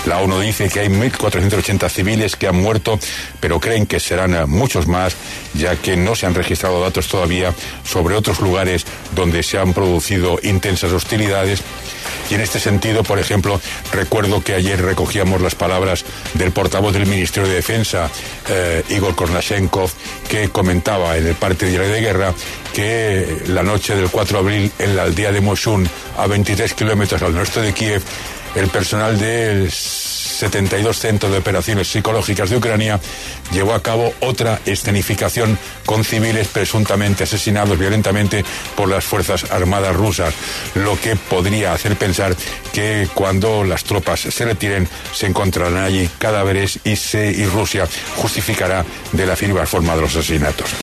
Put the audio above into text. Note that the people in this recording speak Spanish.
La ONU dice que hay 1.480 civiles que han muerto, pero creen que serán muchos más, ya que no se han registrado datos todavía sobre otros lugares donde se han producido intensas hostilidades. Y en este sentido, por ejemplo, recuerdo que ayer recogíamos las palabras del portavoz del Ministerio de Defensa, Igor Konashenkov, que comentaba en el parte diario de guerra que la noche del 4 de abril en la aldea de Moshun, a 23 kilómetros al norte de Kiev, el personal del 72 Centros de Operaciones Psicológicas de Ucrania llevó a cabo otra escenificación con civiles presuntamente asesinados violentamente por las Fuerzas Armadas rusas, lo que podría hacer pensar que cuando las tropas se retiren se encontrarán allí cadáveres y Rusia justificará de la firme forma de los asesinatos.